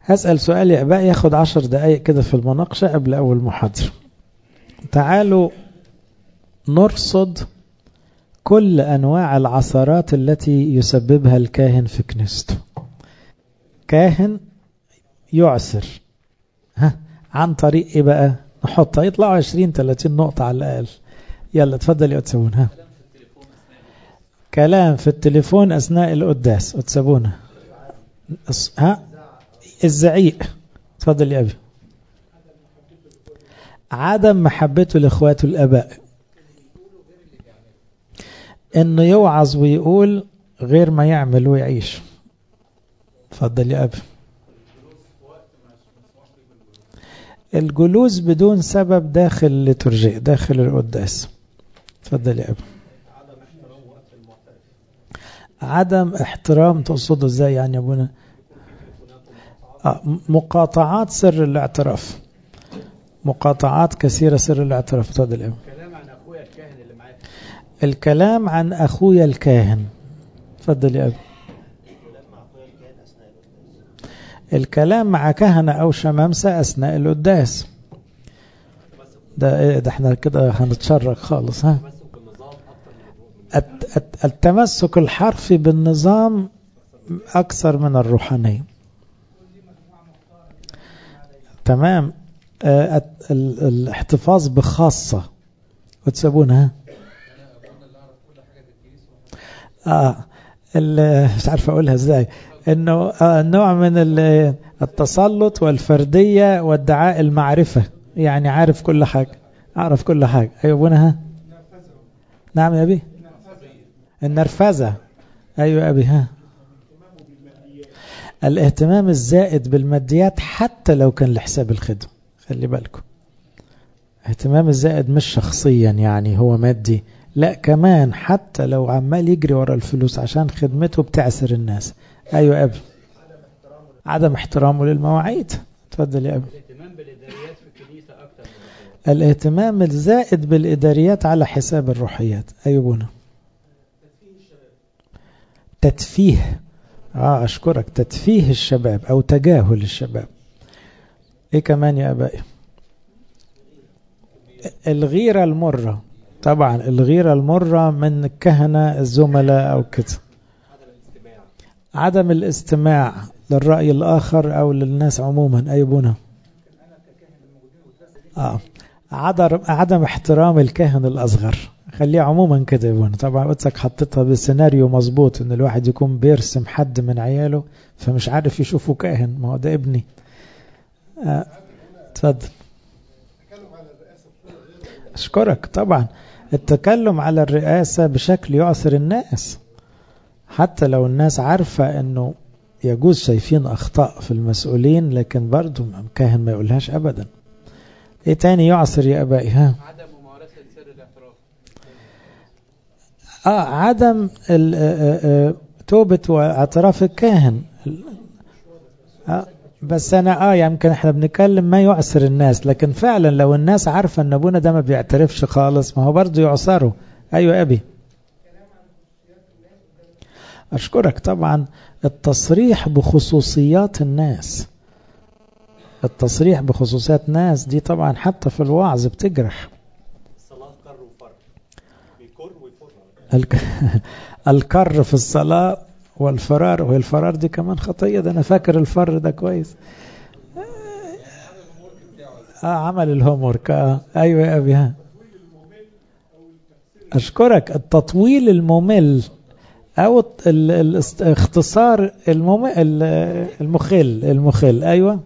هسأل سؤال يا أباء ياخد 10 دقايق كده في المناقشة قبل أول محاضرة. تعالوا نرصد كل أنواع العثرات التي يسببها الكاهن في كنيسته. كاهن يعسر عن طريق إيه بقى؟ نحطها يطلعوا 20-30 نقطة على الأقل. يلا تفضل يا أتسابون. كلام في التليفون أثناء القداس أتسابون. الزعيق. تفضل يا أبي. عدم محبته لإخواته الآباء، إنه يوعظ ويقول غير ما يعمل ويعيش. تفضل يا أبي. الجلوس بدون سبب داخل الليتورجية داخل القداس. تفضل يا أبي. عدم احترام تقصده ازاي يعني يا ابونا؟ مقاطعات سر الاعتراف، مقاطعات كثيرة سر الاعتراف. تفضل يا أبي. الكلام عن أخويا الكاهن اللي معاك. الكلام عن أخويا الكاهن. تفضل يا أبي. الكلام مع كهنة أو شمامسة أثناء القداس. ده احنا كده هنتشرك خالص. التمسك الحرفي بالنظام أكثر من الروحانية. تمام. الاحتفاظ بخاصة وتسابونها. مش عارف أقولها ازاي، انه نوع من التسلط والفردية وادعاء المعرفة، يعني عارف كل حاجة، أعرف كل حاجة. أيوة أبونا. نعم يا أبي. النرفزة. أيوة يا أبي. الاهتمام الزائد بالماديات حتى لو كان لحساب الخدمة. خلي بالكم، اهتمام الزائد مش شخصيا يعني هو مادي، لا كمان حتى لو عمال يجري ورا الفلوس عشان خدمته بتعسر الناس. أيوة يا أبي. عدم احترامه للمواعيد. تفضل يا أبي. الاهتمام بالإداريات في الكنيسة أكتر. الاهتمام الزائد بالإداريات على حساب الروحيات. أيوة بونا. تتفيه. أشكرك. تتفيه الشباب أو تجاهل الشباب. إيه كمان يا أبائي؟ الغيرة المرة. طبعا الغيرة المرة من الكهنة الزملاء أو كده. عدم الاستماع للرأي الآخر أو للناس عموما. أي بنا. عدم احترام الكاهن الأصغر. خليه عموما كده يا بنا. طبعا قلتك حطيتها بسيناريو مظبوط ان الواحد يكون بيرسم حد من عياله فمش عارف يشوفه كاهن، ما هو ده ابني. تفضل. أشكرك. طبعا التكلم على الرئاسة بشكل يعثر الناس، حتى لو الناس عارفة أنه يجوز شايفين أخطاء في المسؤولين، لكن برضو كاهن ما يقولهاش أبدا. إيه تاني يعثر يا أبائي؟ عدم ممارسة سر الاعتراف. عدم توبة واعتراف الكاهن. بس أنا يمكن احنا بنتكلم ما يعسر الناس، لكن فعلا لو الناس عارفة أن أبونا ده ما بيعترفش خالص ما هو برضو يعصره. أيوة أبي. أشكرك. طبعا التصريح بخصوصيات الناس، التصريح بخصوصيات ناس دي طبعا حتى في الوعظ بتجرح. الصلاة كر وفر. بيكر ويفر. الكر في الصلاة والفرار، وهي الفرار دي كمان خطية. ده أنا فاكر الفر ده كويس. عمل الهومورك. أيوة يا أبي. أشكرك. التطويل الممل أو الاختصار المخل. أيوة.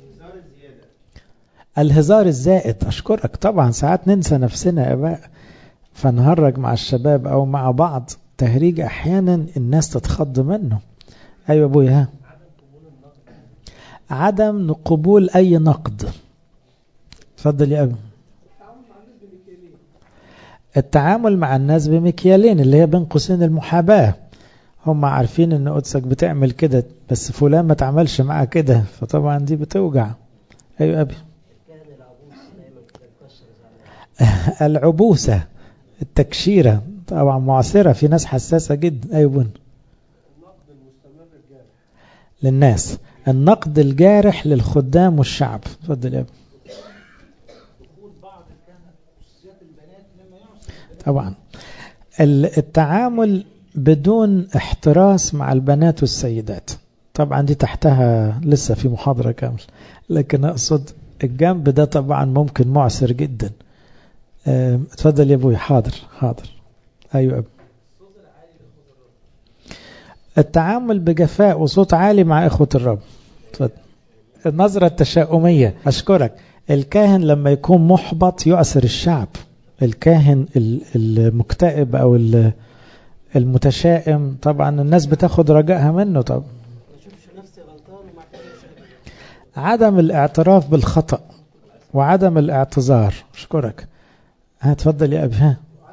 الهزار الزائد. أشكرك. طبعا ساعات ننسى نفسنا يا أباء فنهرج مع الشباب أو مع بعض تهريج أحيانا الناس تتخض منه. أيوة أبويا. عدم قبول أي نقد. تفضل يا أبو. التعامل مع الناس بمكيالين اللي هي بين قوسين المحاباة. هم عارفين ان قدسك بتعمل كده بس فلان ما تعملش معاه كده، فطبعا دي بتوجع. ايوه ابي. العبوسة، التكشيرة طبعا معصرة في ناس حساسة جدا. ايوه بن. للناس. النقد الجارح للخدام والشعب. اتفضل يا ابني. طبعا التعامل بدون احتراس مع البنات والسيدات، طبعا دي تحتها لسه في محاضرة كامل، لكن أقصد الجنب ده طبعا ممكن معسر جدا. اتفضل يا ابوي. حاضر. ايوه ابني. التعامل بجفاء وصوت عالي مع إخوة الرب. اتفضل. النظرة التشاؤمية. أشكرك. الكاهن لما يكون محبط يؤثر الشعب. الكاهن المكتئب أو المتشائم طبعا الناس بتاخد رجائها منه. طبعا عدم الاعتراف بالخطأ وعدم الاعتذار. أشكرك. هتفضل يا أبي.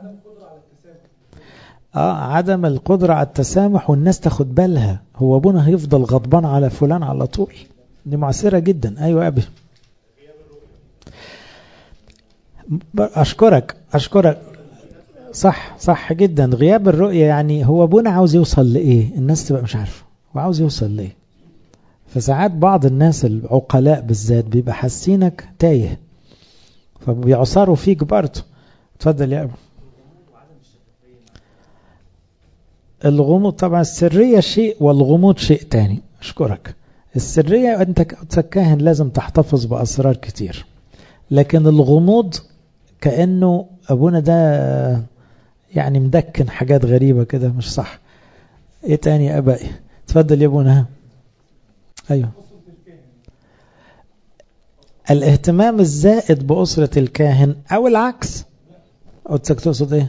عدم القدرة على التسامح والناس تاخد بالها، هو ابونا هيفضل غضبان على فلان على طول، دي معسرة جدا. أيوة أبي. أشكرك. صح جدا. غياب الرؤية يعني هو ابونا عاوز يوصل لإيه، الناس تبقى مش عارفة وعاوز يوصل لإيه. فساعات بعض الناس العقلاء بالذات بيبقى حاسينك تايه فبيعصروا فيك برضه. اتفضل يا أبي. الغموض طبعا السرية شيء والغموض شيء تاني. أشكرك. السرية أنت كاهن لازم تحتفظ بأسرار كتير، لكن الغموض كأنه أبونا ده يعني مدكن حاجات غريبة كده مش صح. إيه تاني يا أبائي؟ تفضل يا أبونا. أيوه. الاهتمام الزائد بأسرة الكاهن أو العكس. أو تقصد إيه؟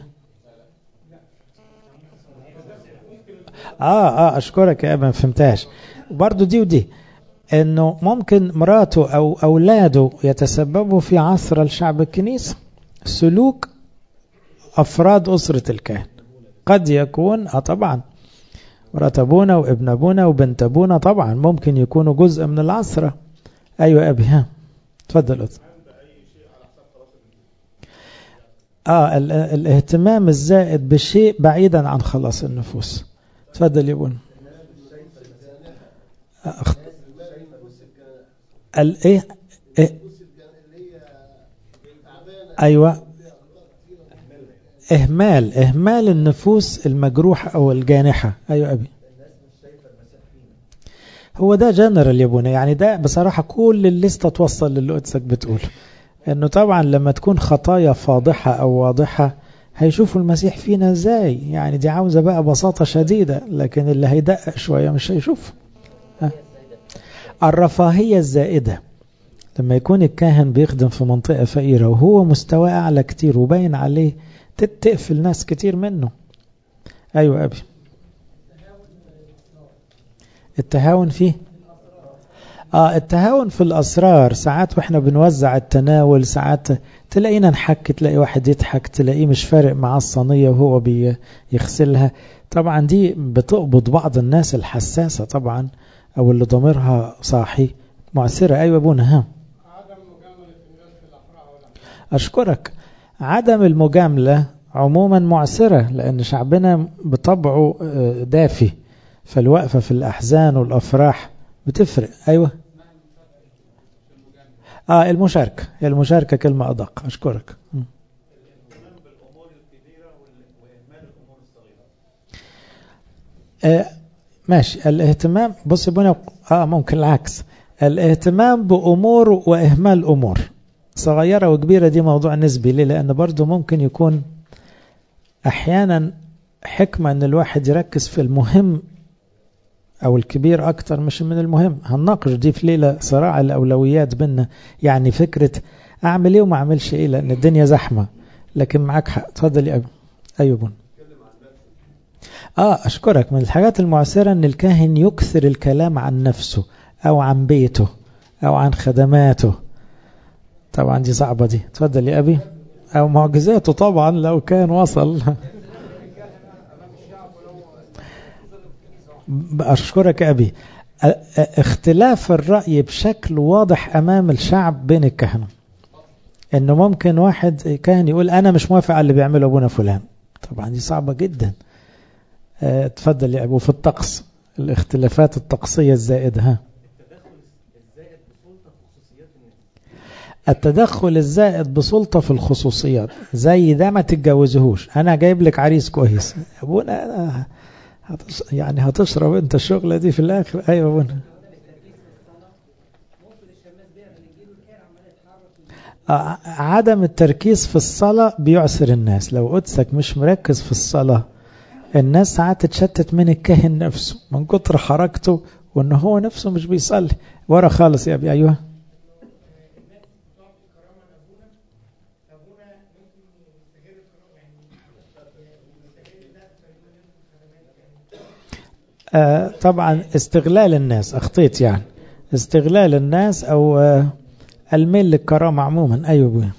أشكرك يا أبا. ما فهمتهاش برضو دي ودي، إنه ممكن مراته أو أولاده يتسببوا في عثرة لشعب الكنيسة. سلوك أفراد أسرة الكاهن قد يكون طبعا مرات أبونا وابن أبونا وبنت أبونا طبعا ممكن يكونوا جزء من العثرة. أيوة أبي. تفضل. الاهتمام الزائد بشيء بعيدا عن خلاص النفوس. تفضل يا ابونا. الايه؟ ايوه. اهمال النفوس المجروحه او الجانحه. ايوه ابي. هو ده جنرال يا ابونا، يعني ده بصراحه كل الليسته توصل للي قدسك بتقول، انه طبعا لما تكون خطايا فاضحه او واضحه هيشوفوا المسيح فينا ازاي، يعني دي عاوزة بقى بساطة شديدة، لكن اللي هيدقق شوية مش هيشوف. الرفاهية الزائدة لما يكون الكاهن بيخدم في منطقة فقيرة وهو مستوى أعلى كتير وباين عليه تقفل ناس كتير منه. أيوة أبي. التهاون فيه التهاون في الأسرار. ساعات وإحنا بنوزع التناول ساعات تلاقينا نحك، تلاقي واحد يضحك، تلاقيه مش فارق معاه الصينية وهو بيغسلها. طبعا دي بتقبض بعض الناس الحساسة طبعا أو اللي ضميرها صاحي معسرة. أيوة أبونا. أشكرك. عدم المجاملة عموما معسرة، لأن شعبنا بطبعه دافي، فالوقفة في الأحزان والأفراح بتفرق. أيوة. المشاركة كلمة أدق. أشكرك. ماشي. الاهتمام بص يبوني ممكن العكس، الاهتمام بأمور وإهمال أمور صغيرة وكبيرة. دي موضوع نسبي ليه؟ لأن برضو ممكن يكون أحيانا حكمة أن الواحد يركز في المهم أو الكبير أكتر مش من المهم. هنناقش دي في ليلة صراع الأولويات بينا، يعني فكرة أعمل إيه وما أعملش إيه لأن الدنيا زحمة. لكن معك حق. تفضل يا أبي. أيوة. أشكرك. من الحاجات المعسرة أن الكاهن يكثر الكلام عن نفسه أو عن بيته أو عن خدماته. طبعا دي صعبة دي. تفضل يا أبي. أو معجزاته طبعا لو كان وصل. أشكرك أبي. اختلاف الرأي بشكل واضح أمام الشعب بين الكهنة، إنه ممكن واحد كاهن يقول أنا مش موافق على اللي بيعمله أبونا فلان. طبعا دي صعبة جدا. تفضل يا أبو. في الطقس الاختلافات الطقسية الزائدة. التدخل الزائد بسلطة في الخصوصيات، زي ده ما تتجوزهوش، انا جايب لك عريس كويس ابونا، أنا يعني هتشرب انت الشغلة دي في الاخر. ايوه ابونا. عدم التركيز في الصلاة بيعسر الناس. لو قدسك مش مركز في الصلاة، الناس ساعات تتشتت من الكاهن نفسه من كتر حركته، وان هو نفسه مش بيصلي ورا خالص يا ابي. ايوه. طبعا استغلال الناس، اخطيت يعني، استغلال الناس او الميل للكرامة عموما. ايوه ابويا.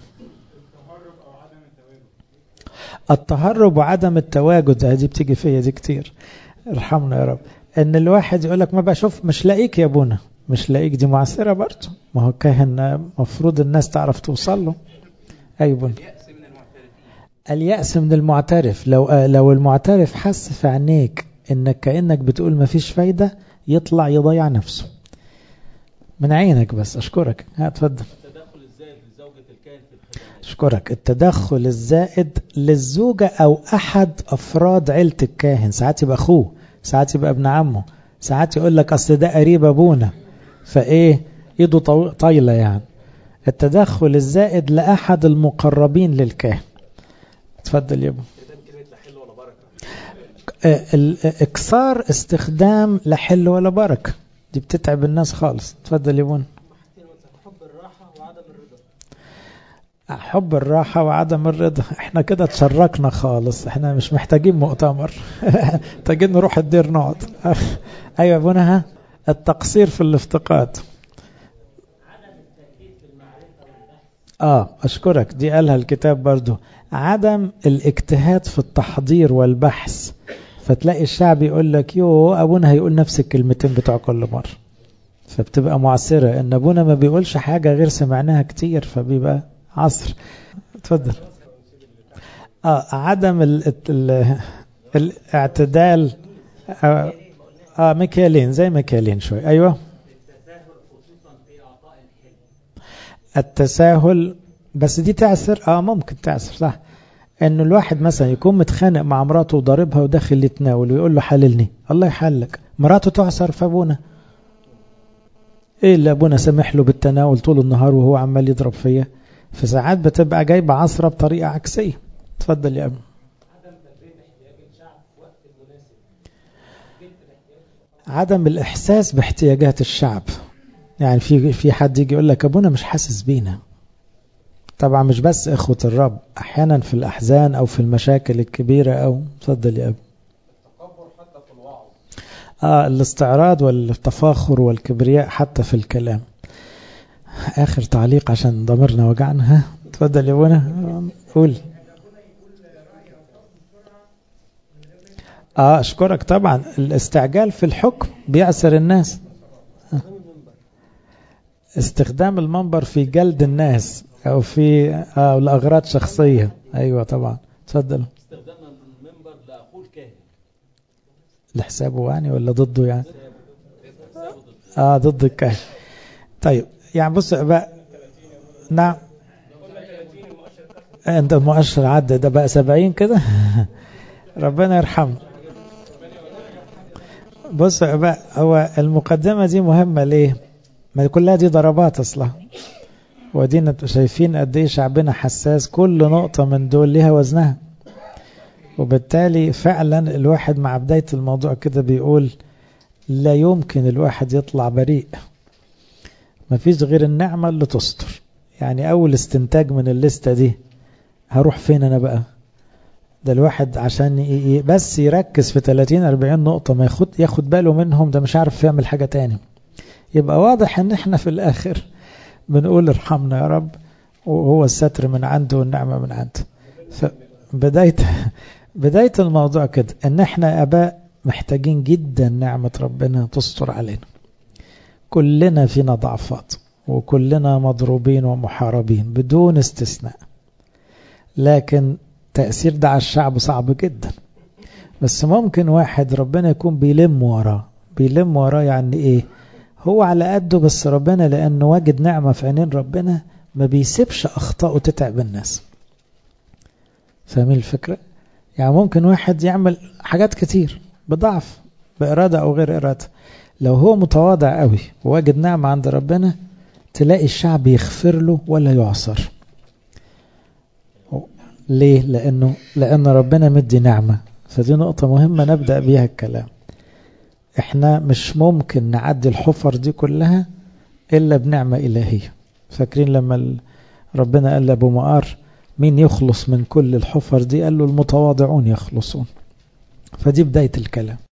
التهرب وعدم التواجد، هذه بتيجي فيا دي كتير، ارحمنا يا رب. ان الواحد يقول لك ما بشوف، مش لاقيك يا ابونا، مش لاقيك، دي معسرة برضه، ما هو كاهن مفروض الناس تعرف توصل له. ايوه ابونا. اليأس من المعترف، لو المعترف حس في عينيك انك كأنك بتقول ما فيش فايدة، يطلع يضيع نفسه من عينك. بس اشكرك، اتفضل. التدخل الزائد لزوجة الكاهن في الخدمات. اشكرك. التدخل الزائد للزوجة او احد افراد عيلة الكاهن، ساعات يبقى اخوه، ساعات يبقى ابن عمه، ساعات يقول لك اصل ده قريب ابونا فايه ايده طايلة يعني. التدخل الزائد لاحد المقربين للكاهن. اتفضل يا ابو. اكثار استخدام لا حل ولا بركة، دي بتتعب الناس خالص. اتفضل يا ابو. حب الراحة وعدم الرضا. حب الراحة وعدم الرضا، احنا كده تشركنا خالص، احنا مش محتاجين مؤتمر محتاجين نروح الدير نقعد. ايوه يا ابونا. ها، التقصير في الافتقاد. اشكرك، دي قالها الكتاب برضو، عدم الاجتهاد في التحضير والبحث. فتلاقي الشعب يقول لك يو ابونا هيقول نفس الكلمتين بتوع كل مرة، فبتبقى معسرة ان ابونا ما بيقولش حاجة غير سمعناها كتير، فبيبقى عصر. اتفضل. عدم الاعتدال. مكيالين، زي مكيالين شوي. ايوه. التساهل، بس دي تعسر، ممكن تعسر صح. انه الواحد مثلا يكون متخانق مع مراته وضاربها وداخل يتناول ويقول له حللني، الله يحلك، مراته تعسر في ابونا. ايه اللي ابونا سمح له بالتناول طول النهار وهو عمال يضرب فيا؟ فساعات بتبقى جايبه عصره بطريقه عكسيه. اتفضل يا ابو. عدم الاحساس باحتياجات الشعب، يعني في حد يجي يقول لك ابونا مش حاسس بينا. طبعا مش بس اخوة الرب، احيانا في الاحزان او في المشاكل الكبيرة او. اتفضل يا ابو. التكبر حتى في الوعظ. الاستعراض والتفاخر والكبرياء حتى في الكلام. اخر تعليق عشان ضميرنا وجعنا. اتفضل يا ابونا. قول. اشكرك. طبعا الاستعجال في الحكم بيعسر الناس. استخدام المنبر في جلد الناس او في لأغراض شخصية. ايوه طبعا. اتفضل. استخدام المنبر لأخوه الكاهن لحسابه يعني ولا ضده يعني؟ ضد الكاهن. طيب يعني بص بقى. نعم. انت المؤشر عدى، ده بقى 70 كده. ربنا يرحمه. بص بقى، هو المقدمة دي مهمة ليه؟ ما كلها دي ضربات اصلا، ودينا شايفين قد ايه شعبنا حساس، كل نقطة من دول لها وزنها. وبالتالي فعلا الواحد مع بداية الموضوع كده بيقول لا يمكن الواحد يطلع بريء، مفيش غير النعمة اللي تستر. يعني اول استنتاج من الليستة دي، هروح فين انا بقى؟ ده الواحد عشان بس يركز في 30-40 نقطة ما ياخد باله منهم، ده مش عارف يعمل حاجة تاني. يبقى واضح ان احنا في الاخر بنقول ارحمنا يا رب، وهو الستر من عنده والنعمة من عنده. بداية الموضوع كده ان احنا اباء محتاجين جدا نعمة ربنا تستر علينا. كلنا فينا ضعفات، وكلنا مضروبين ومحاربين بدون استثناء، لكن تأثير ده على الشعب صعب جدا. بس ممكن واحد ربنا يكون بيلم وراه يعني ايه؟ هو على قده، بس ربنا لأنه واجد نعمة في عينين ربنا ما بيسيبش أخطاءه تتعب الناس. فاهمين الفكرة؟ يعني ممكن واحد يعمل حاجات كتير بضعف، بإرادة أو غير إرادة، لو هو متواضع قوي وواجد نعمة عند ربنا تلاقي الشعب يغفر له ولا يعصر. ليه؟ لأن ربنا مدي نعمة. فدي نقطة مهمة نبدأ بيها الكلام. احنا مش ممكن نعدي الحفر دي كلها إلا بنعمة إلهية. فاكرين لما ربنا قال لأبو مقار مين يخلص من كل الحفر دي؟ قال له المتواضعون يخلصون. فدي بداية الكلام.